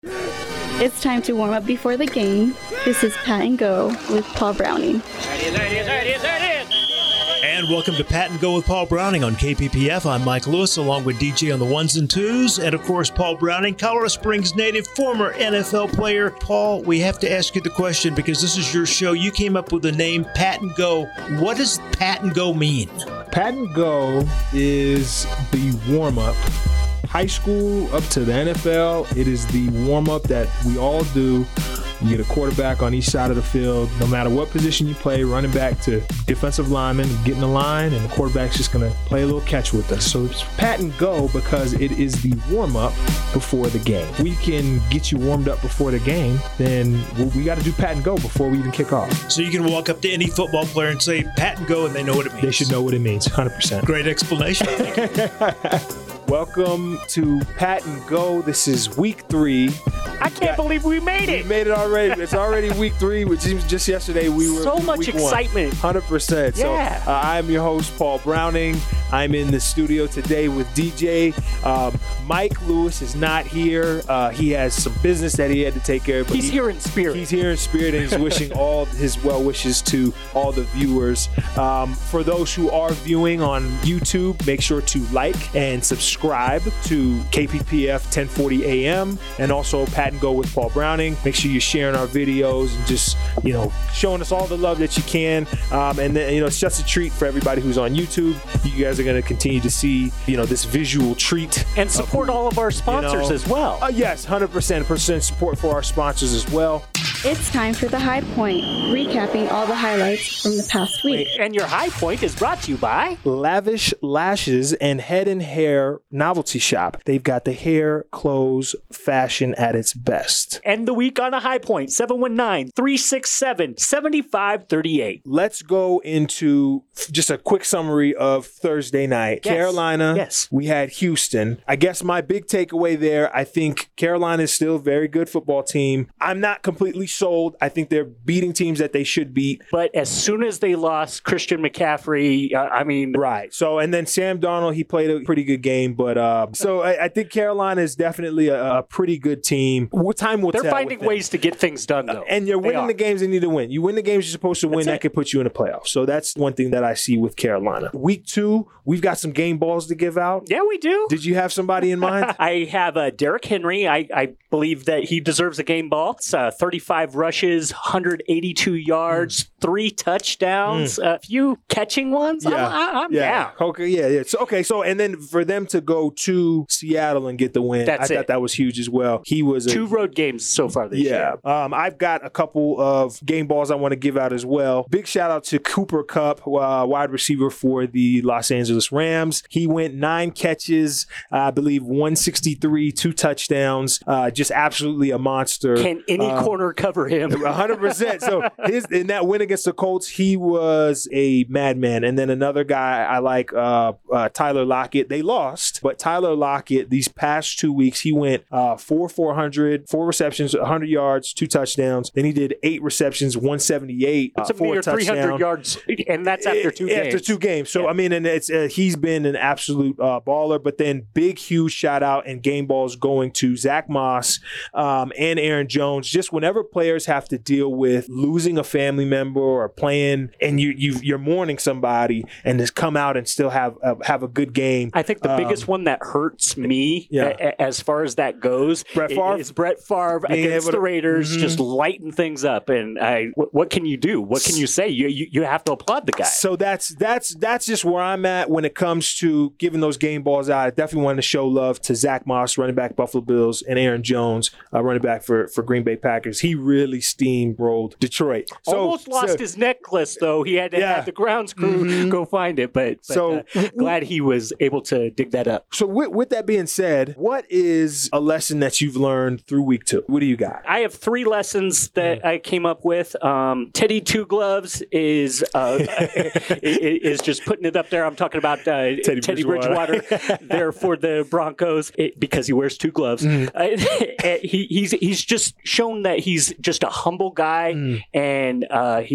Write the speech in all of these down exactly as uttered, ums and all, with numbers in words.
It's time to warm up before the game. This is Pat and Go with Paul Browning. And welcome to Pat and Go with Paul Browning on K P P F. I'm Mike Lewis, along with D J on the ones and twos. And, of course, Paul Browning, Colorado Springs native, former N F L player. Paul, we have to ask you the question because this is your show. You came up with the name Pat and Go. What does Pat and Go mean? Pat and Go is the warm-up. High school up to the N F L, it is the warm-up that we all do. You get a quarterback on each side of the field. No matter what position you play, running back to defensive lineman, get in the line, and the quarterback's just going to play a little catch with us. So it's Pat and Go because it is the warm-up before the game. If we can get you warmed up before the game, then we got to do Pat and Go before we even kick off. So you can walk up to any football player and say Pat and Go, and they know what it means. They should know what it means, one hundred percent. Great explanation. Welcome to Pat and Go. This is week three. I can't believe we made it. We made it already. It's already week three, which is just yesterday we were so much week excitement. one hundred percent. Yeah. So uh, I'm your host, Paul Browning. I'm in the studio today with D J. Um, Mike Lewis is not here. Uh, he has some business that he had to take care of. But he's he, here in spirit. He's here in spirit, and he's wishing all his well wishes to all the viewers. Um, for those who are viewing on YouTube, make sure to like and subscribe to K P P F ten forty A M and also Pat and Go with Paul Browning. Make sure you're sharing our videos and just, you know, showing us all the love that you can. Um, and then, you know, it's just a treat for everybody who's on YouTube. You guys are going to continue to see, you know, this visual treat. And support of, all of our sponsors you know, as well. Uh, yes, one hundred percent support for our sponsors as well. It's time for the high point, recapping all the highlights from the past week. And your high point is brought to you by Lavish Lashes and Head and Hair Novelty Shop. They've got the hair, clothes, fashion at its best. End the week on a high point, seven one nine, three six seven, seven five three eight. Let's go into just a quick summary of Thursday night. Yes. Carolina, yes. We had Houston. I guess my big takeaway there, I think Carolina is still a very good football team. I'm not completely sold. I think they're beating teams that they should beat. But as soon as they lost Christian McCaffrey, uh, I mean... Right. So, and then Sam Darnold, he played a pretty good game. But uh, so I, I think Carolina is definitely a, a pretty good team. What time will They're tell finding ways to get things done, though. Uh, and you're winning the games they need to win. You win the games you're supposed to win, That's that it. could put you in the playoffs. So that's one thing that I see with Carolina. Week two, we've got some game balls to give out. Yeah, we do. Did you have somebody in mind? I have uh, Derrick Henry. I, I believe that he deserves a game ball. It's uh, thirty-five rushes, one hundred eighty-two yards, mm. three touchdowns, mm. a few catching ones. Yeah. I'm, I'm yeah. down. Okay, yeah, yeah. So, okay, so, and then for them to go to Seattle and get the win, That's I it. thought that was huge as well. He was a, Two road games so far this yeah. year. Um, I've got a couple of game balls I want to give out as well. Big shout out to Cooper Kupp, uh, wide receiver for the Los Angeles Rams. He went nine catches, uh, I believe one sixty-three, two touchdowns. Uh, just absolutely a monster. Can any uh, corner cover him? one hundred percent. So his in that win against the Colts, he was a madman. And then another guy I like, uh, uh, Tyler Lockett. They lost, but Tyler Lockett, these past two weeks, he went uh, four four hundred, four receptions, one hundred yards, two touchdowns. Then he did eight receptions, one seventy-eight, It's uh, a four mere three hundred touchdowns. yards, and that's after two After games. After two games. So, yeah. I mean, and it's uh, he's been an absolute uh, baller. But then big, huge shout out and game balls going to Zach Moss um, and Aaron Jones. Just whenever players have to deal with losing a family member or playing and you, you, you're mourning somebody and just come out and still have, uh, have a good game. I think the um, biggest one that hurts me yeah. a, as far as that goes Brett Favre? is Brett Favre Being against able to- the Raiders, Mhm. just lighting things up. And I, what, what can you do? What can you say? You, you you have to applaud the guy. So that's that's that's just where I'm at when it comes to giving those game balls out. I definitely wanted to show love to Zach Moss, running back Buffalo Bills, and Aaron Jones, uh, running back for, for Green Bay Packers. He really steamrolled Detroit. So, Almost lost so, his necklace, though. He had to Yeah. have the grounds crew Mhm. go find it. But, but So- uh, glad he was able to dig that up. So with, with that being said, what is a lesson that you've learned through week two? What do you got? I have three lessons that I came up with. Um, Teddy Two Gloves is uh, is just putting it up there. I'm talking about uh, Teddy, Teddy Bridgewater, Bridgewater there for the Broncos it, because he wears two gloves. Mm. Uh, he, he's he's just shown that he's just a humble guy, mm. and uh, he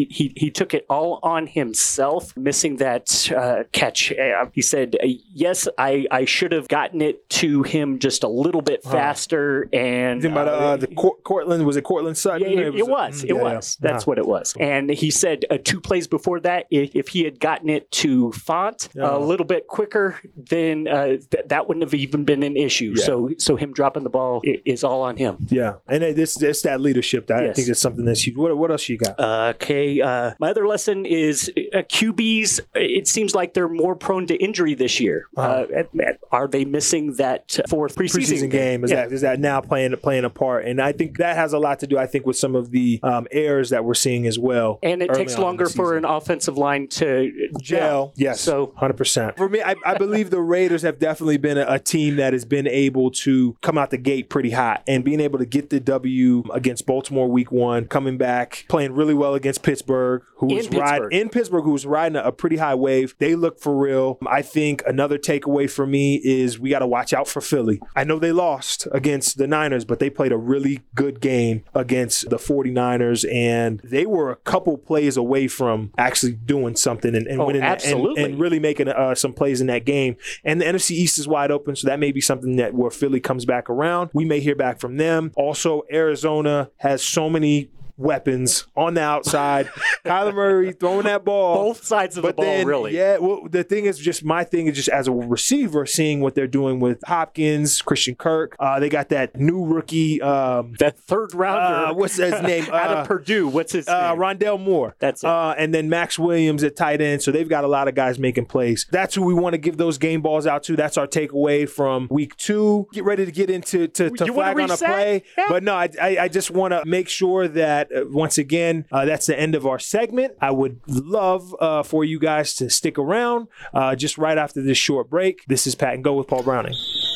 he, he, he took it all on himself, missing that uh, catch. Uh, he said, yes, I, I should have gotten it to him just a little bit faster. Huh. And uh, about uh, the Cor- Cortland, was it Cortland Sutton? Yeah, it, it was. It was. It, yeah, was. Yeah. That's huh. what it was. And he said uh, two plays before that, if, if he had gotten it to Font yeah. a little bit quicker, then uh, th- that wouldn't have even been an issue. Yeah. So so him dropping the ball is all on him. Yeah. And this it's that leadership. That yes. I think it's something that's huge. What, what else you got? Uh, okay. Uh, my other lesson is uh, Q Bs, it seems like they're more prone to injury this year. Uh-huh. Uh, are they missing that fourth preseason, preseason game? Is, yeah. that, is that now playing playing a part? And I think that has a lot to do, I think, with some of the um, errors that we're seeing as well. And it takes longer for an offensive line to gel. Yes. So one hundred percent. For me, I, I believe the Raiders have definitely been a, a team that has been able to come out the gate pretty hot and being able to get the W against Baltimore week one, coming back, playing really well against Pittsburgh, who was riding in Pittsburgh, who was riding a, a pretty high wave. They look for real. I think another takeaway for me is we got to watch out for Philly. I know they lost against the Niners, but they played a really good game against the 49ers, and they were a couple plays away from actually doing something and, and oh, winning absolutely. And, and really making uh, some plays in that game. And the N F C East is wide open, so that may be something that where Philly comes back around. We may hear back from them. Also, Arizona has so many weapons on the outside. Kyler Murray throwing that ball. Both sides of but the ball, then, really. Yeah, well, the thing is just my thing is just as a receiver, seeing what they're doing with Hopkins, Christian Kirk. Uh, they got that new rookie. Um, that third rounder. Uh, what's his name? Out uh, of Purdue. What's his uh, name? Rondell Moore. That's it. Uh, and then Max Williams at tight end. So they've got a lot of guys making plays. That's who we want to give those game balls out to. That's our takeaway from week two. Get ready to get into to, to flag on a play. Yeah. But no, I, I, I just want to make sure that, uh, once again, Uh, that's the end of our segment. I would love uh, for you guys to stick around uh, just right after this short break. This is Pat and Go with Paul Browning.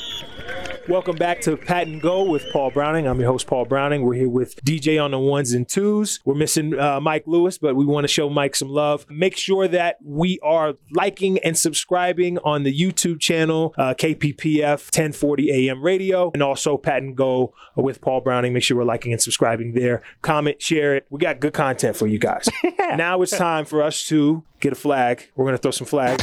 Welcome back to Pat and Go with Paul Browning. I'm your host, Paul Browning. We're here with D J on the ones and twos. We're missing uh, Mike Lewis, but we want to show Mike some love. Make sure that we are liking and subscribing on the YouTube channel, uh, K P P F ten forty A M radio, and also Pat and Go with Paul Browning. Make sure we're liking and subscribing there. Comment, share it. We got good content for you guys. Now it's time for us to get a flag. We're going to throw some flags.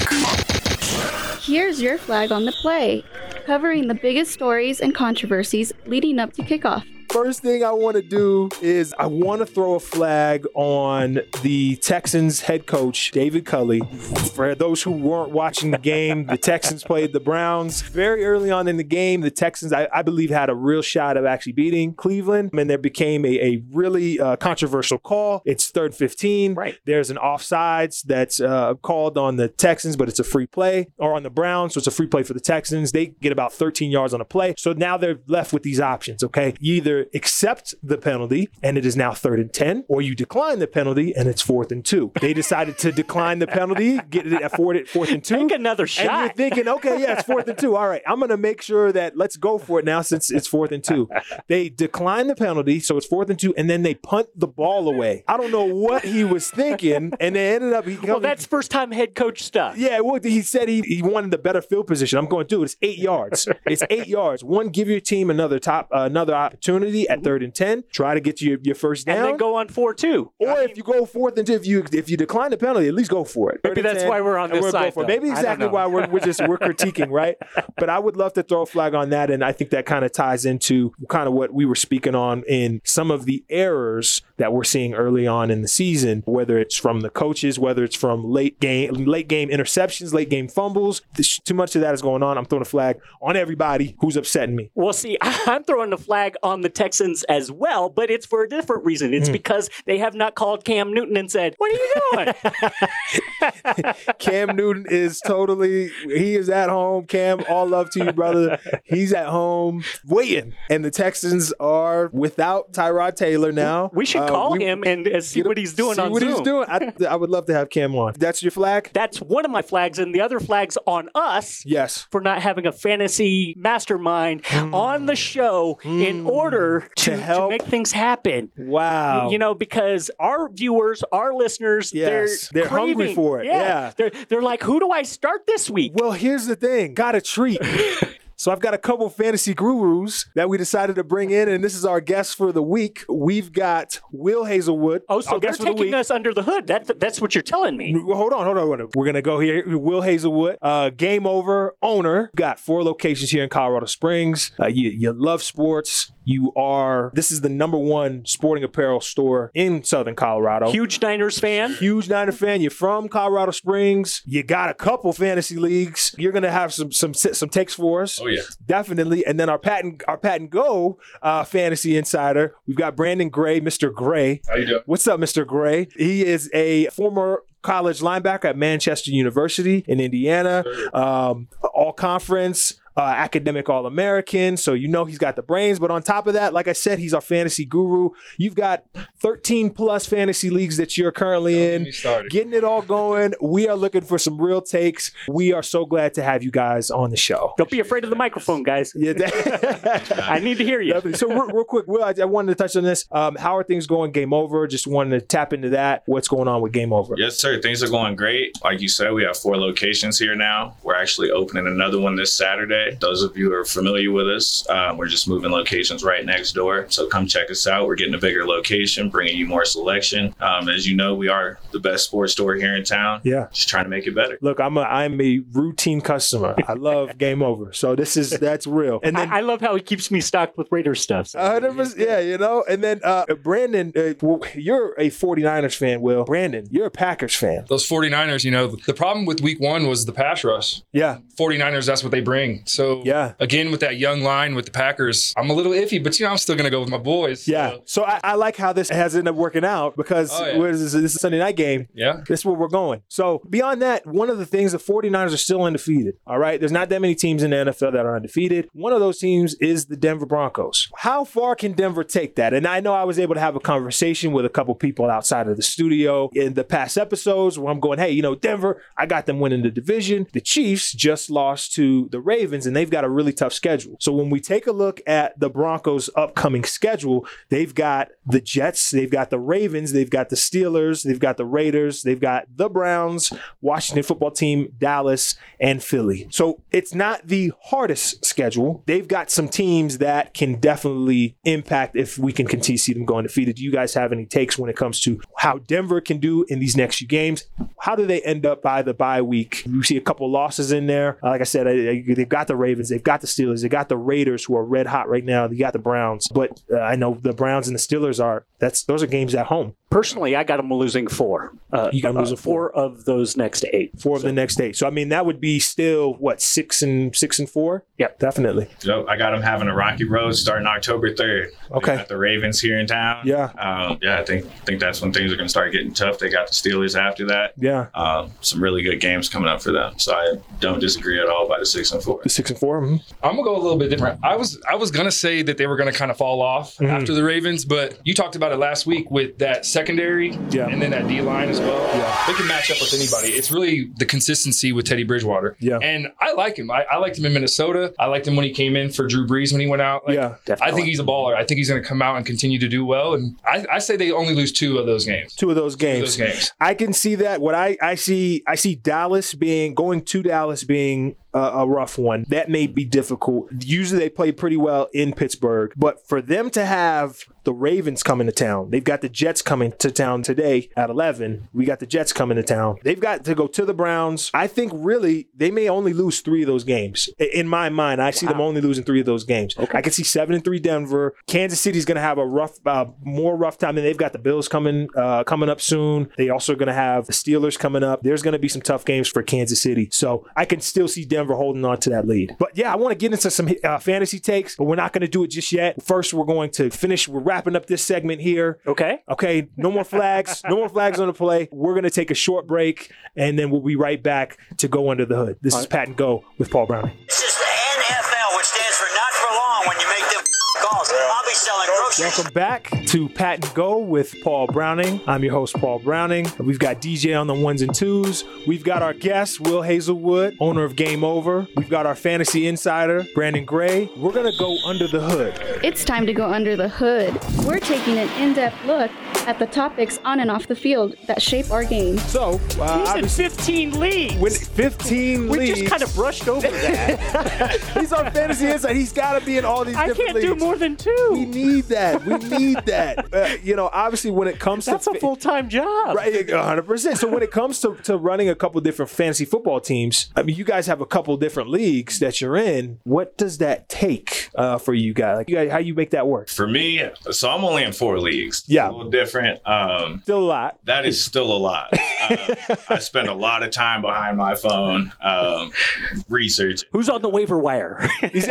Here's your flag on the play, covering the biggest stories and controversies leading up to kickoff. First thing I want to do is I want to throw a flag on the Texans head coach, David Culley. For those who weren't watching the game, the Texans played the Browns. Very early on in the game, the Texans, I, I believe, had a real shot of actually beating Cleveland, and there became a, a really uh, controversial call. It's third fifteen. Right. There's an offsides that's uh, called on the Texans, but it's a free play, or on the Browns, so it's a free play for the Texans. They get about thirteen yards on a play. So now they're left with these options, okay? You either accept the penalty and it is now third and ten, or you decline the penalty and it's fourth and two. They decided to decline the penalty, get it at fourth, fourth and two. Take another shot. And you're thinking, okay, yeah, it's fourth and two. All right, I'm going to make sure that let's go for it now since it's fourth and two. They decline the penalty, so it's fourth and two, and then they punt the ball away. I don't know what he was thinking, and they ended up. He well, that's first time head coach stuff. Yeah, well, he said he, he wanted the better field position. I'm going, dude, it's eight yards. It's eight yards. One, give your team another top, uh, another opportunity at third and ten. Try to get you your first down, and then go on four two. Or I mean, if you go fourth and two, if you if you decline the penalty, at least go for it. Maybe that's ten, why we're on this side. Maybe exactly why we're we're just we're critiquing, right? But I would love to throw a flag on that, and I think that kind of ties into kind of what we were speaking on in some of the errors that we're seeing early on in the season, whether it's from the coaches, whether it's from late game late game interceptions, late game fumbles. This, too much of that is going on. I'm throwing a flag on everybody who's upsetting me. Well, see, I'm throwing the flag on the Texans as well, but it's for a different reason. It's mm. because they have not called Cam Newton and said, "What are you doing?" Cam Newton is totally, he is at home. Cam, all love to you, brother. He's at home waiting. And the Texans are without Tyrod Taylor now. We should call uh, we, him and uh, see what he's doing see on what Zoom. he's doing. I, I would love to have Cam on. That's your flag? That's one of my flags, and the other flag's on us. Yes. For not having a fantasy mastermind mm. on the show mm. in order to, to, help. to make things happen. Wow. You know, because our viewers, our listeners, yes. they're, they're craving, hungry for it. Yeah. yeah. They're, they're like, who do I start this week? Well, here's the thing. Got a treat. So I've got a couple fantasy gurus that we decided to bring in, and this is our guest for the week. We've got Will Hazelwood. Oh, so they're taking us under the hood. That, that's what you're telling me. Well, hold on, hold on, hold on. We're going to go here. Will Hazelwood, uh, Game Over owner. Got four locations here in Colorado Springs. Uh, you, you love sports. You are, this is the number one sporting apparel store in Southern Colorado. Huge Niners fan. Huge Niner fan. You're from Colorado Springs. You got a couple fantasy leagues. You're going to have some some some takes for us. Oh, yeah. Definitely. And then our Patent, our Patent Go uh, fantasy insider, we've got Brandon Gray, Mister Gray. How you doing? What's up, Mister Gray? He is a former college linebacker at Manchester University in Indiana. Um, all conference. Uh, academic All-American, so you know he's got the brains. But on top of that, like I said, he's our fantasy guru. You've got thirteen plus fantasy leagues that you're currently in, getting it all going. We are looking for some real takes. We are so glad to have you guys on the show. Don't be afraid of the microphone, guys. Yeah, I need to hear you. Definitely. So real, real quick, Will, I, I wanted to touch on this. Um, how are things going? Game Over. Just wanted to tap into that. What's going on with Game Over? Yes, sir. Things are going great. Like you said, we have four locations here now. We're actually opening another one this Saturday. Those of you who are familiar with us, um, we're just moving locations right next door. So come check us out. We're getting a bigger location, bringing you more selection. Um, as you know, we are the best sports store here in town. Yeah. Just trying to make it better. Look, I'm a I'm a routine customer. I love Game Over. So this is that's real. And then I, I love how he keeps me stocked with Raiders stuff. So. one hundred percent, yeah, you know. And then uh, Brandon, uh, well, you're a 49ers fan, Will. Brandon, you're a Packers fan. Those 49ers, you know, the problem with week one was the pass rush. Yeah. 49ers, that's what they bring. So, yeah. Again, with that young line with the Packers, I'm a little iffy, but, you know, I'm still going to go with my boys. So. Yeah. So I, I like how this has ended up working out because Oh, yeah. what is this, this is a Sunday night game. Yeah. This is where we're going. So beyond that, one of the things, the 49ers are still undefeated. All right. There's not that many teams in the N F L that are undefeated. One of those teams is the Denver Broncos. How far can Denver take that? And I know I was able to have a conversation with a couple people outside of the studio in the past episodes where I'm going, hey, you know, Denver, I got them winning the division. The Chiefs just lost to the Ravens and they've got a really tough schedule. So when we take a look at the Broncos' upcoming schedule, they've got the Jets, they've got the Ravens, they've got the Steelers, they've got the Raiders, they've got the Browns, Washington football team, Dallas, and Philly. So it's not the hardest schedule. They've got some teams that can definitely impact if we can continue to see them go undefeated. Do you guys have any takes when it comes to how Denver can do in these next few games? How do they end up by the bye week? You see a couple losses in there. Uh, like I said, I, I, they've got the Ravens, they've got the Steelers, they got the Raiders who are red hot right now. They got the Browns, but uh, I know the Browns and the Steelers are. That's those are games at home. Personally, I got them losing four. Uh, you got them losing uh, four. four of those next eight. Four so. of the next eight. So I mean, that would be still what six and six and four. Yep, definitely. So I got them having a rocky road starting October third. Okay. They got the Ravens here in town. Yeah. Um, yeah, I think think that's when things are going to start getting tough. They got the Steelers after that. Yeah. Um, some really good games coming up for them. So I don't disagree at all by the six and four. The six and four. Mm-hmm. I'm gonna go a little bit different. I was I was gonna say that they were gonna kind of fall off mm-hmm. after the Ravens, but you talked about it last week with that secondary yeah. and then that D line as well. Yeah. They can match up with anybody. It's really the consistency with Teddy Bridgewater. Yeah. And I like him. I, I liked him in Minnesota. I liked him when he came in for Drew Brees when he went out. Like, yeah, definitely. I think he's a baller. I think he's gonna come out and continue to do well. And I, I say they only lose two of those games. Two of those games. Two of those games. I can see that. What I, I see I see Dallas being going to Dallas being a, a rough one. That may be difficult. Usually they play pretty well in Pittsburgh, but for them to have the Ravens coming to town, they've got the Jets coming to town today at eleven. We got the Jets coming to town. They've got to go to the Browns. I think really they may only lose three of those games. In my mind, I see wow. them only losing three of those games. Okay. I can see seven and three Denver. Kansas City's going to have a rough, uh, more rough time, and they've got the Bills coming uh, coming up soon. They also are going to have the Steelers coming up. There's going to be some tough games for Kansas City. So I can still see Denver holding on to that lead. But yeah, I want to get into some uh, fantasy takes, but we're not going to do it just yet. First, we're going to finish. We're wrapping up this segment here. Okay. Okay. No more flags. No more flags on the play. We're going to take a short break, and then we'll be right back to Go Under the Hood. This All is right. Pat and Go with Paul Browning. This is the N F L, which stands for not for long when you make them calls. I'll be selling groceries. Welcome back to Pat and Go with Paul Browning. I'm your host, Paul Browning. We've got D J on the ones and twos. We've got our guest, Will Hazelwood, owner of Game Over. We've got our fantasy insider, Brandon Gray. We're going to go under the hood. It's time to go under the hood. We're taking an in-depth look at the topics on and off the field that shape our game. So, uh, He's in fifteen leagues. When fifteen we leagues. just kind of brushed over that. He's our fantasy insider. He's got to be in all these I different can't leagues. do more than two. We need that. We need that. Uh, you know, obviously, when it comes That's to a full-time job. Right, one hundred percent. So when it comes to, to running a couple different fantasy football teams, I mean, you guys have a couple different leagues that you're in. What does that take uh, for you guys? Like, you guys, how you make that work? For me, so I'm only in four leagues. Yeah. A little different. Um, Still a lot. that is still a lot. Uh, I spend a lot of time behind my phone um, researching. Who's on the waiver wire?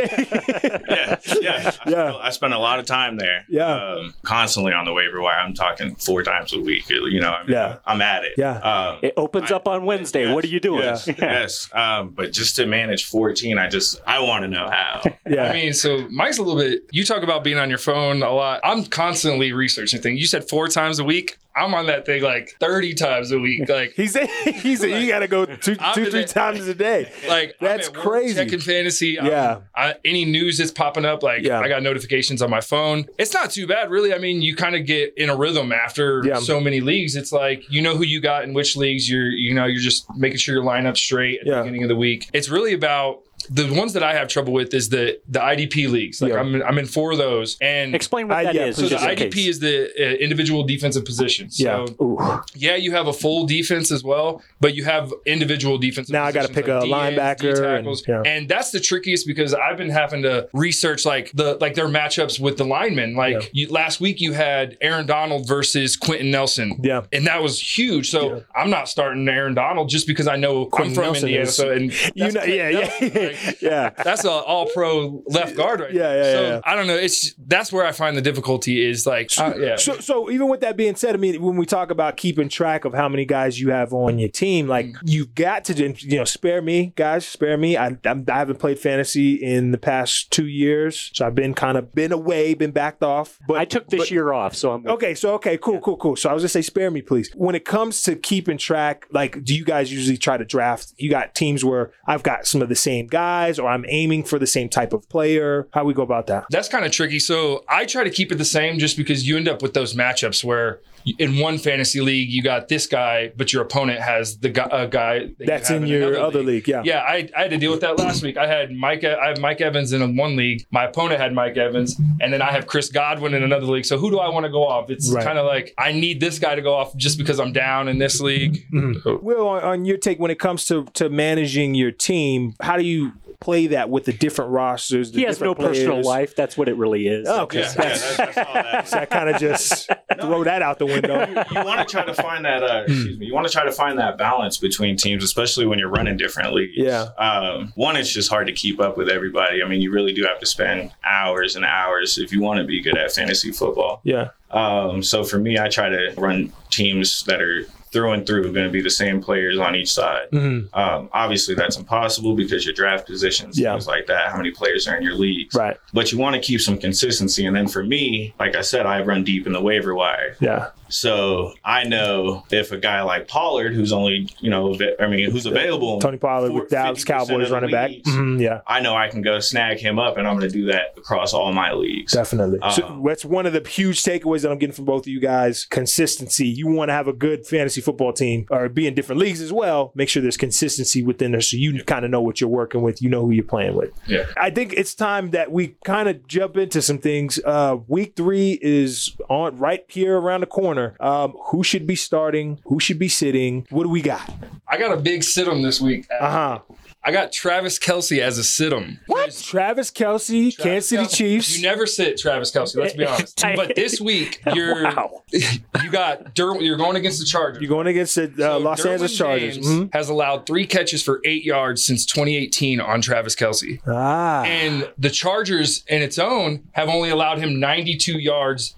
Yeah, yeah. I, Yeah. Spend, I spend a lot of time there. Yeah. Um, constantly on the waiver wire. I'm talking four times a week. You know, I mean, Yeah. I'm at it. Yeah. Um, It opens up on Wednesday. yes, What are you doing? Yes. yes. Um, but just to manage fourteen, I just, I want to know how. Yeah. I mean, so Mike's a little bit, you talk about being on your phone a lot. I'm constantly researching things. You said four times a week. I'm on that thing like thirty times a week. Like, He's a, he's a, you got to go two, I'm two in three it. times a day. like That's I'm at work crazy. Checking fantasy. I'm- Yeah. I, any news that's popping up, like Yeah. I got notifications on my phone. It's not too bad, really. I mean, you kind of get in a rhythm after Yeah. so many leagues. It's like you know who you got in which leagues. You're, you know, you're just making sure your lineup's straight at Yeah. the beginning of the week. It's really about. The ones that I have trouble with is the the I D P leagues. Like Yeah. I'm in, I'm in four of those, and Explain what I- that yeah, is. so the just in I D P case. is the uh, individual defensive position. So Yeah. Ooh. yeah, you have a full defense as well, but you have individual defensive Now I gotta positions pick a D Ns, linebacker D tackles, and- and, yeah. that's the trickiest because I've been having to research like the like their matchups with the linemen. Like Yeah. you, last week, you had Aaron Donald versus Quentin Nelson. Yeah. and that was huge. So Yeah. I'm not starting Aaron Donald just because I know Quentin I'm from Nelson Indiana. is- So and You that's know, Quentin yeah, Nelson. yeah, Like, yeah. that's an all-pro left guard right Yeah, there. yeah, so yeah. I don't know. It's that's where I find the difficulty is like, uh, yeah. So, so even with that being said, I mean, when we talk about keeping track of how many guys you have on your team, like you've got to, you know, spare me, guys, spare me. I, I'm, I haven't played fantasy in the past two years, so I've been kind of been away, been backed off. But I took this but- year off, so I'm Okay, so okay, cool, cool, cool. So I was gonna say, spare me, please. When it comes to keeping track, like, do you guys usually try to draft? You got teams where I've got some of the same guys, or I'm aiming for the same type of player. How we go about that? That's kind of tricky. So I try to keep it the same just because you end up with those matchups where in one fantasy league you got this guy, but your opponent has the guy, a guy that you That's have in your another other league, yeah. Yeah, I, I had to deal with that last week. I had Mike. I have Mike Evans in one league. My opponent had Mike Evans, and then I have Chris Godwin in another league. So who do I want to go off? It's Right. kind of like I need this guy to go off just because I'm down in this league. Will, on, on your take, when it comes to to managing your team, how do you play that with the different rosters? The he has no different personal players? life. That's what it really is. Oh, okay, Yeah, so yeah, that's, that's, that's all that. so I kind of just throw that out the window. You want to try to find that. Uh, excuse me. You want to try to find that balance between teams, especially when you're running different leagues. Yeah. Um, one, it's just hard to keep up with everybody. I mean, you really do have to spend hours and hours if you want to be good at fantasy football. Yeah, Um, so for me, I try to run teams that are through and through going to be the same players on each side. Mhm. Um, obviously, that's impossible because your draft positions, Yeah. things like that, how many players are in your leagues. right. But you want to keep some consistency. And then for me, like I said, I run deep in the waiver wire. Yeah, So I know if a guy like Pollard, who's only, you know, av- I mean, who's available. in Tony Pollard four- with Dallas fifty percent Cowboys of the running back. leagues, Mhm, yeah. I know I can go snag him up, and I'm going to do that across all my leagues. Definitely. so Um, that's one of the huge takeaways that I'm getting from both of you guys. Consistency. You want to have a good fantasy football team or be in different leagues as well. Make sure there's consistency within there so you kind of know what you're working with. You know who you're playing with. Yeah. I think it's time that we kind of jump into some things. Uh, week three is on right here around the corner. Um, who should be starting? Who should be sitting? What do we got? I got a big sit-em this week. Uh huh. I got Travis Kelce as a sit-em. What? Travis Kelsey, Kansas City Kelce. Chiefs. You never sit Travis Kelce. Let's be honest. But this week, you're Wow. you got Der- you're going against the Chargers. You're going against the uh, So Los Derwin Angeles Chargers. James Mhm. has allowed three catches for eight yards since twenty eighteen on Travis Kelce. Ah. And the Chargers in its own have only allowed him ninety-two yards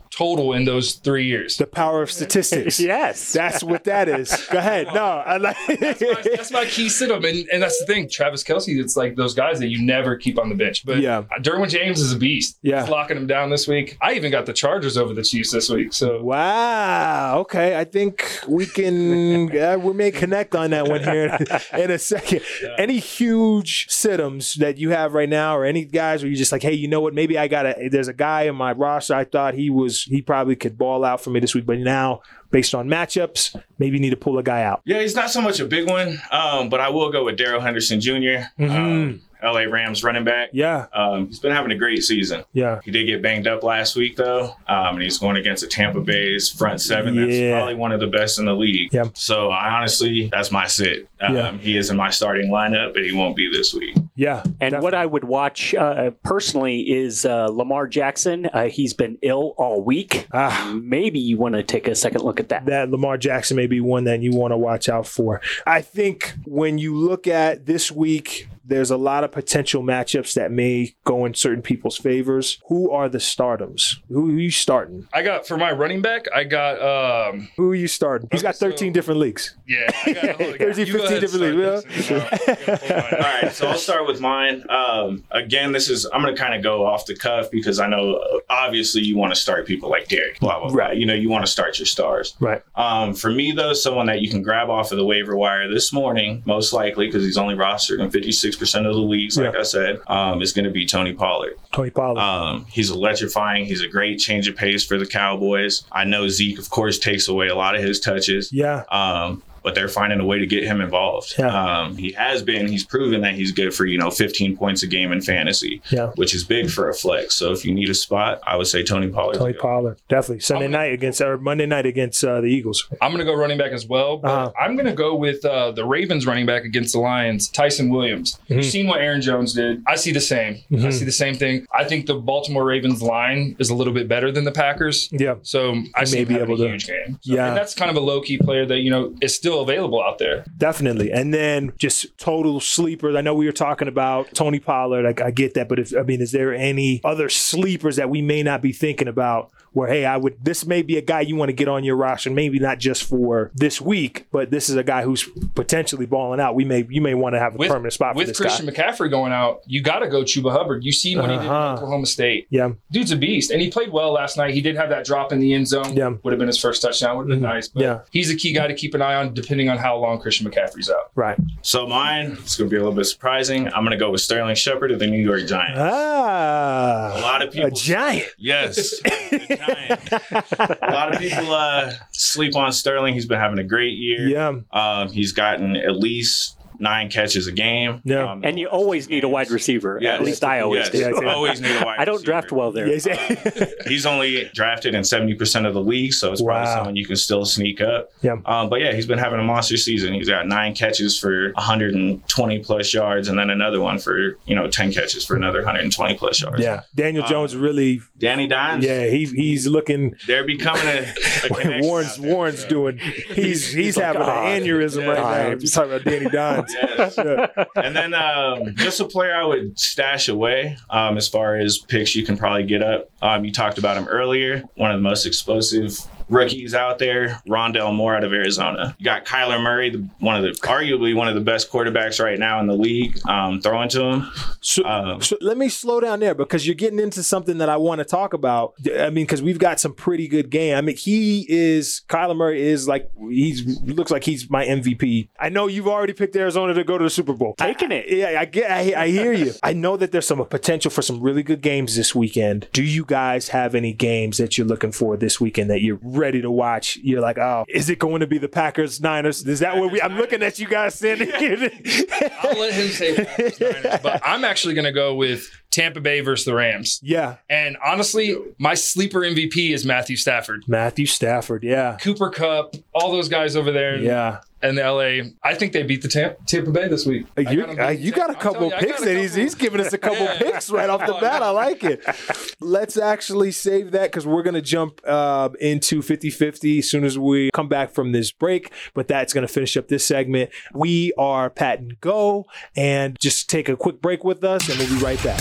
total in those three years. The power of statistics. Yes. That's what that is. Go ahead. No, I like That's my, that's my key sit-up. And, and that's the thing. Travis Kelce, it's like those guys that you never keep on the bench. But Yeah. Derwin James is a beast. Yeah. He's locking him down this week. I even got the Chargers over the Chiefs this week. So Wow. Okay. I think we can, uh, we may connect on that one here in a second. Yeah. Any huge sit-ems that you have right now, or any guys where you're just like, hey, you know what? Maybe I got to, there's a guy in my roster I thought he was, he probably could ball out for me this week, but now based on matchups, maybe you need to pull a guy out. Yeah, he's not so much a big one, um, but I will go with Darrell Henderson Junior Mm-hmm. Um, L A Rams running back. Yeah. Um, he's been having a great season. Yeah. He did get banged up last week, though, um, and he's going against a Tampa Bay's front seven that's Yeah. probably one of the best in the league. Yeah. So I honestly, that's my sit. Um, Yeah. He is in my starting lineup, but he won't be this week. Yeah. And definitely. what I would watch uh, personally is uh, Lamar Jackson. Uh, he's been ill all week. Ah. Maybe you want to take a second look at that. that Lamar Jackson may be one that you want to watch out for. I think when you look at this week, there's a lot of potential matchups that may go in certain people's favors. Who are the startums? Who are you starting? I got, for my running back, I got, um, Who are you starting? He's got Okay, so- thirteen different leagues. yeah. I got, hold on, thirteen, you go fifteen ahead, different start leagues, this, and I'll- I gotta pull mine All out. right, so I'll start with mine. Um, again, this is, I'm going to kind of go off the cuff because I know uh, obviously you want to start people like Derek, blah, blah, blah. Right. You know, you want to start your stars. Right. Um, for me, though, someone that you can grab off of the waiver wire this morning, most likely, because he's only rostered in fifty-six percent of the leagues, like Yeah. I said, um, is going to be Tony Pollard. Tony Pollard. Um, he's electrifying. He's a great change of pace for the Cowboys. I know Zeke, of course, takes away a lot of his touches. yeah. Um, but they're finding a way to get him involved. Yeah. Um, he has been, he's proven that he's good for, you know, fifteen points a game in fantasy, Yeah. which is big for a flex. So if you need a spot, I would say Tony Pollard. Tony Pollard. Definitely. Sunday I'm- night against, or Monday night against uh, the Eagles. I'm going to go running back as well, but Uh-huh. I'm going to go with uh, the Ravens running back against the Lions, Tyson Williams. Mhm. You've seen what Aaron Jones did. I see the same. I Mhm. see the same thing. I think the Baltimore Ravens line is a little bit better than the Packers. Yeah. So I may see him be having able a to- huge game. So, Yeah. And that's kind of a low-key player that, you know, is still available out there. Definitely. And then just total sleepers. I know we were talking about Tony Pollard. I, I get that. But if, I mean, is there any other sleepers that we may not be thinking about where, hey, I would, this may be a guy you want to get on your roster, maybe not just for this week, but this is a guy who's potentially balling out. We may, you may want to have a With, permanent spot for with this Christian guy. McCaffrey going out, you got to go Chuba Hubbard. You see what he did in Uh-huh. Oklahoma State. Yeah. Dude's a beast. And he played well last night. He did have that drop in the end zone. Yeah. Would have been his first touchdown. Would have been Mhm. nice. But Yeah. he's a key guy to keep an eye on depending on how long Christian McCaffrey's out. Right. So mine, it's going to be a little bit surprising. I'm going to go with Sterling Shepard of the New York Giants. Ah. A lot of people- A giant. Yes, the Giant. A lot of people uh, sleep on Sterling. He's been having a great year. Yeah. Um, he's gotten at least nine catches a game. Yeah. Um, And you always need a wide receiver. Yes. At least I always yes. do. Yeah, yeah. Always need a wide I don't receiver. draft well there. Yeah. He's only drafted in seventy percent of the league, so it's probably Wow. someone you can still sneak up. Yeah. Um, but yeah, he's been having a monster season. He's got nine catches for one hundred twenty plus yards, and then another one for, you know, ten catches for another one hundred twenty plus yards. Yeah. Daniel Um, Jones really, Danny Dimes, yeah, he, he's looking. they're becoming a, a connection Warren's out there, Warren's so. doing. He's he's, like, having "God." an aneurysm right now. Dimes. He's talking about Danny Dimes. Yes. Yeah. And then um, just a player I would stash away um, as far as picks you can probably get up. Um, you talked about him earlier. One of the most explosive rookies out there, Rondell Moore out of Arizona. You got Kyler Murray, the, one of the arguably one of the best quarterbacks right now in the league, um, throwing to him. So, Um, so let me slow down there because you're getting into something that I want to talk about. I mean, because we've got some pretty good game. I mean, he is Kyler Murray is like he's looks like he's my M V P. I know you've already picked Arizona to go to the Super Bowl. Taking it. I, yeah, I get. I, I hear you. I know that there's some potential for some really good games this weekend. Do you guys have any games that you're looking for this weekend that you're ready to watch? You're like, oh, is it going to be the Packers Niners? Is that what we? I'm looking at you guys standing here. I'll let him say Packers, Niners, but I'm actually going to go with Tampa Bay versus the Rams. Yeah, And honestly, my sleeper M V P is Matthew Stafford. Matthew Stafford. Yeah, Cooper Kupp, all those guys over there in, yeah. in L A. I think they beat the Tampa, Tampa Bay this week. I You, got 'em uh, beating you got a Tampa. I'm couple telling you, I picks got a that he's, couple. he's giving us a couple Yeah. picks right off the bat. I like it. Let's actually save that because we're going to jump uh, into fifty-fifty as soon as we come back from this break. But that's going to finish up this segment. We are Pat and Go, and just take a quick break with us and we'll be right back.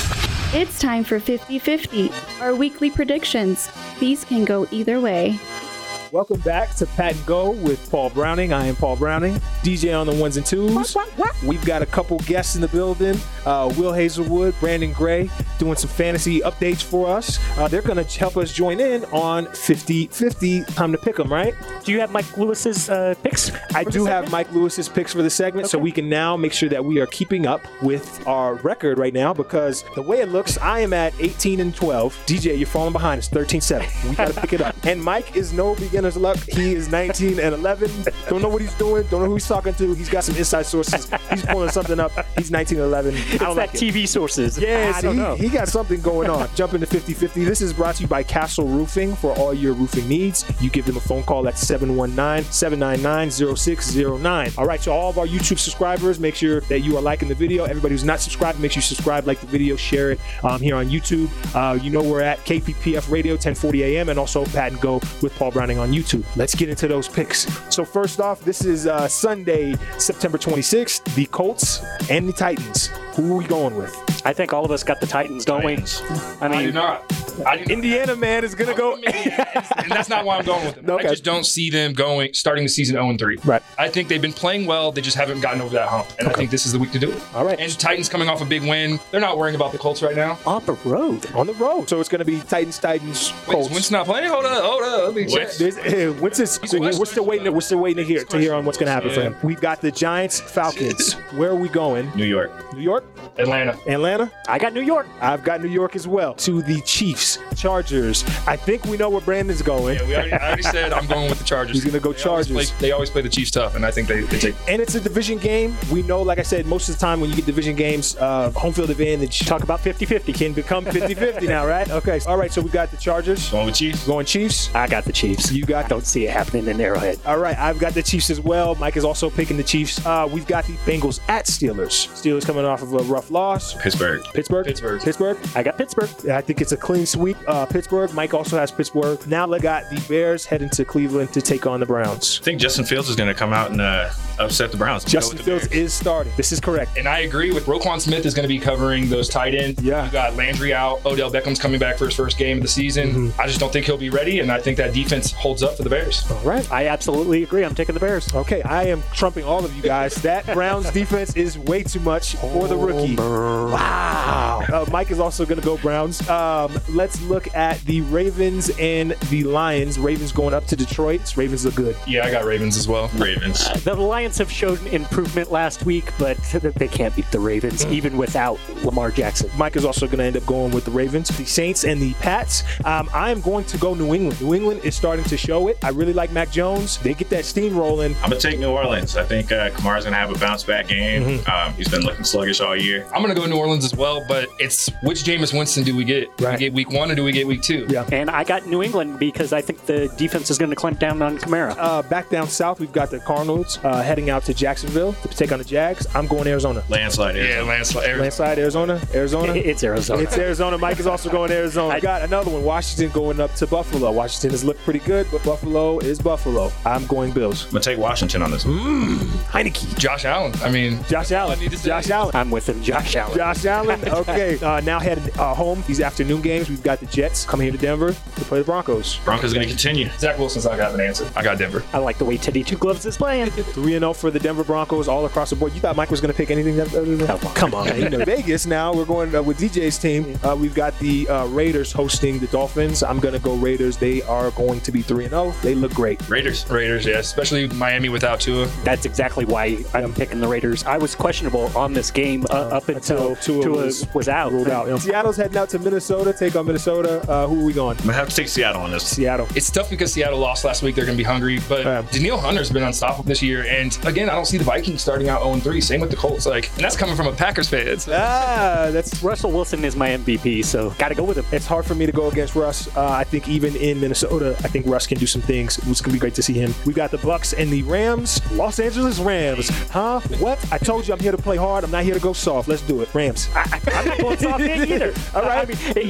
It's time for fifty fifty, our weekly predictions. These can go either way. Welcome back to Pat and Go with Paul Browning. I am Paul Browning, D J on the ones and twos. We've got a couple guests in the building. Uh, Will Hazelwood, Brandon Gray, doing some fantasy updates for us. Uh, they're going to help us join in on fifty fifty. Time to pick them, right? Do you have Mike Lewis's uh, picks? I do have Mike Lewis's picks for the segment, okay. So we can now make sure that we are keeping up with our record right now, because the way it looks, I am at eighteen and twelve. D J, you're falling behind. It's thirteen seven. We got to pick it up. And Mike is no beginner's luck. He is nineteen and eleven. Don't know what he's doing. Don't know who he's talking to. He's got some inside sources. He's pulling something up. He's nineteen and eleven. It's that like T V it. sources. Yeah, I so don't he, know. he got something going on. Jump into fifty fifty. This is brought to you by Castle Roofing for all your roofing needs. You give them a phone call at seven one nine, seven nine nine, zero six zero nine. All right, so all of our YouTube subscribers, make sure that you are liking the video. Everybody who's not subscribed, make sure you subscribe, like the video, share it um, here on YouTube. Uh, you know we're at K P P F Radio, ten forty a.m. and also Pat and Go with Paul Browning on YouTube. Let's get into those picks. So first off, this is uh, Sunday, September twenty-sixth, the Colts and the Titans. Who are we going with? I think all of us got the Titans, don't Titans. we? I mean, I do not. I do not. Indiana man is gonna go. And that's not why I'm going with them. Okay. I just don't see them going starting the season oh and three. Right. I think they've been playing well. They just haven't gotten over that hump. And Okay. I think this is the week to do it. All right. And Titans coming off a big win. They're not worrying about the Colts right now. on the road. On the road. So it's gonna be Titans, Titans, Wait, Colts. is Wentz not playing? Hold up, hold up. Let me check. Wentz? There's, uh, what's this? So we're still waiting. We're still waiting to hear to hear on what's gonna happen for Yeah. him. We've got the Giants, Falcons. Where are we going? New York. New York, Atlanta. Atlanta. I got New York. I've got New York as well. To the Chiefs, Chargers. I think we know where Brandon's going. Yeah, we already, I already said I'm going with the Chargers. He's gonna go They always Chargers. play- they always play the Chiefs tough, and I think they, they take. And it's a division game. We know, like I said, most of the time when you get division games, uh, home field advantage Talk about fifty fifty. can become fifty fifty now, right? Okay. All right. So we got the Chargers Going with Chiefs. going Chiefs. I got the Chiefs. You got I don't see it happening in Arrowhead. All right, I've got the Chiefs as well. Mike is also picking the Chiefs. Uh, we've got the Bengals at Steelers. Steelers coming off of a rough loss. Pittsburgh. Pittsburgh. Pittsburgh. Pittsburgh. I got Pittsburgh. I think it's a clean sweep. Uh, Pittsburgh. Mike also has Pittsburgh. Now they got the Bears heading to Cleveland to take on the Browns. I think Justin Fields is going to come out and uh, upset the Browns. Go Justin with the Fields Bears. is starting. This is correct. And I agree with Roquan Smith is going to be covering those tight ends. Yeah. You got Landry out. Odell Beckham's coming back for his first game of the season. Mm-hmm. I just don't think he'll be ready, and I think that defense holds up for the Bears. All right. I absolutely agree. I'm taking the Bears. Okay, I am trumping all of you guys. That Browns defense is way too much for the rookie. Wow. Uh, Mike is also going to go Browns. Um, let's look at the Ravens and the Lions. Ravens going up to Detroit. Ravens look good. Yeah, I got Ravens as well. Ravens. The Lions have shown improvement last week, but they can't beat the Ravens, even without Lamar Jackson. Mike is also going to end up going with the Ravens, the Saints, and the Pats. Um, I am going to go New England. New England is starting to show it. I really like Mac Jones. They get that steam rolling. I'm going to take New Orleans. I think uh, Kamara's going to have a bounce back game. Mm-hmm. Um, he's been looking sluggish all year. I'm going to go New Orleans as well, but it's which Jameis Winston do we get? Do Right. we get week one or do we get week two? Yeah. And I got New England because I think the defense is going to clamp down on Kamara. Uh, back down south, we've got the Cardinals uh, heading out to Jacksonville to take on the Jags. I'm going Arizona. Landslide. Yeah, Arizona. landslide. Landslide, Arizona. Arizona. It's Arizona. It's Arizona. Mike is also going to Arizona. I got another one. Washington going up to Buffalo. Washington has looked pretty good, but Buffalo is Buffalo. I'm going Bills. I'm going to take Washington on this one. Heineke. Josh Allen. I mean, Josh Allen. I need to say. Josh Allen. I'm with him, Josh Allen. Josh Allen. Okay. Uh, now heading uh, home. These afternoon games. We've got the Jets coming here to Denver to play the Broncos. Broncos going to continue. Zach Wilson's not got an answer. I got Denver. I like the way Teddy Two Gloves is playing. three and oh for the Denver Broncos all across the board. You thought Mike was going to pick anything other than that? Come on. Come on. You know, Vegas now. We're going uh, with D J's team. Uh, we've got the uh, Raiders hosting the Dolphins. I'm going to go Raiders. They are going to be three and oh. They look great. Raiders. Raiders, yeah, especially Miami without Tua. That's exactly why I'm picking the Raiders. I was questionable on this game uh, up until, Tua Tua was was, out. Ruled out. Yeah. Seattle's heading out to Minnesota. Take on Minnesota. Uh, who are we going? I'm going to have to take Seattle on this. Seattle. It's tough because Seattle lost last week. They're going to be hungry, but Yeah. Daniil Hunter's been unstoppable this year. And again, I don't see the Vikings starting out oh and three. Same with the Colts. Like, and that's coming from a Packers fan. It's- Ah, that's Russell Wilson is my M V P, so got to go with him. It's hard for me to go against Russ. Uh, I think even in Minnesota, I think Russ can do some things. It's gonna be great to see him. We got the Bucks and the Rams. Los Angeles Rams. Huh? What? I told you I'm here to play hard. I'm not here to go soft. Let's do it. Rams. I, I'm not going soft yet either. All right. I mean, it, it's that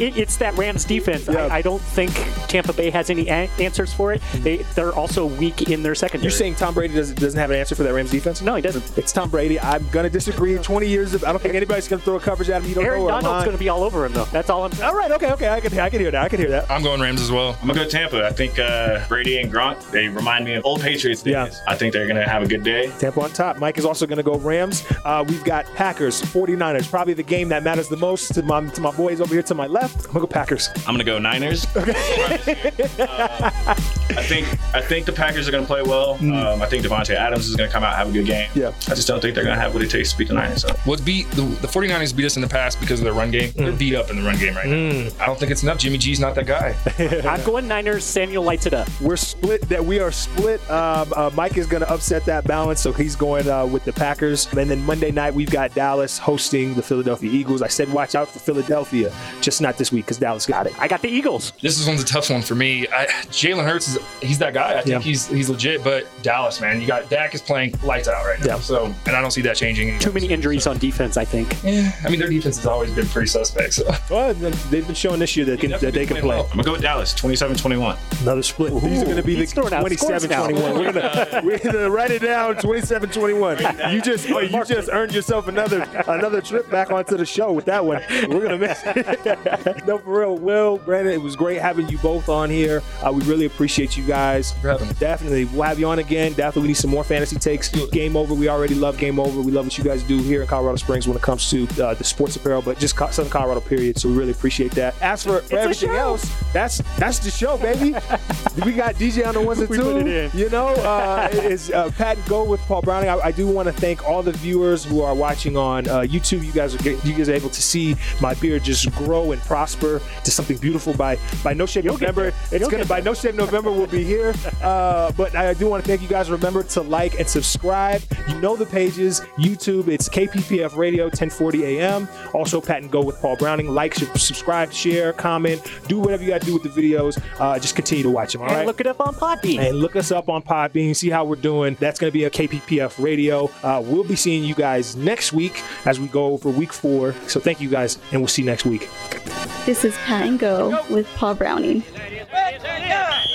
that Rams defense. Yeah. I, I don't think Tampa Bay has any a- answers for it. They, they're also weak in their secondary. You're saying Tom Brady doesn't, doesn't have an answer for that Rams defense? No, he doesn't. It's Tom Brady. I'm going to disagree. twenty years of, I don't think anybody's going to throw a coverage at him. You don't Aaron know Donald's going to be all over him, though. That's all I'm saying. All right, okay, okay. I can, I can hear that. I can hear that. I'm going Rams as well. I'm gonna go Tampa. I think uh, Brady and Gronk, they remind me of old Patriots days. Yeah. I think they're gonna have a good day. Tampa on top. Mike is also going to go Rams. Uh, we've got Packers, forty-niners. Probably the game that matters the most to my to my boys over here to my left. I'm going to go Packers. I'm gonna go Niners. Okay. uh, I think I think the Packers are gonna play well. Mm. Um, I think Devontae Adams is gonna come out and have a good game. Yeah. I just don't think they're gonna have what it takes to beat the Niners. So. What's beat the, the 49ers beat us in the past because of their run game. They're beat up in the run game right now. I don't think it's enough. Jimmy G's not that guy. I'm going Niners. Samuel lights it up. We're split. That we are split. Um, uh, Mike is going to upset that balance, so he's going uh, with the Packers. And then Monday night we've got Dallas hosting the Philadelphia Eagles. I said watch out for Philadelphia, just not this week because Dallas got it. I got the Eagles. This is one's a tough one for me. I, Jalen Hurts is he's that guy. I think Yeah. he's he's legit. But Dallas, man, you got Dak is playing lights out right now. Yeah. So and I don't see that changing. Anytime Too many injuries on defense, I think. Yeah, I mean their defense has always been pretty suspect. So Well, they've been showing this year that, can, that they can play. I'm gonna go with Dallas, twenty-seven twenty-one. Another split. These are going to be he's the throwing out scores twenty-seven now. twenty-one. We're going we're gonna write it down, twenty-seven twenty-one. You just oh, you just earned yourself another another trip back onto the show with that one. We're going to miss it. No, for real. Will, Brandon, it was great having you both on here. Uh, we really appreciate you guys. for having me. Definitely. We'll have you on again. Definitely we need some more fantasy takes. Game Over. We already love Game Over. We love what you guys do here in Colorado Springs when it comes to uh, the sports apparel, but just Co- Southern Colorado period. So we really appreciate that. As for, for a everything show. else, that's that's the show, baby. We got D J on the ones and We twos. put it in. You know, uh, it's uh, Pat and Go with Paul Browning. I, I do want to thank all the viewers who are watching on uh, YouTube. You guys are get, you guys are able to see my beard just grow and prosper to something beautiful by by No Shave You'll get November. there. It's You'll gonna get by No Shave November. We'll be here. Uh, but I do want to thank you guys. Remember to like and subscribe. You know the pages. YouTube. It's K P P F Radio, ten forty A M. Also, Pat and Go with Paul Browning. Like, subscribe, share, comment, do whatever you got to do with the videos. Uh, just continue to watch them. All And right. look it up on Podbean. And look us up on Podbean, see how we're doing. That's going to be a K P P F Radio. Uh, we'll be seeing you guys next week as we go for week four. So thank you guys, and we'll see you next week. This is Pat and Go with Paul Browning. Yeah.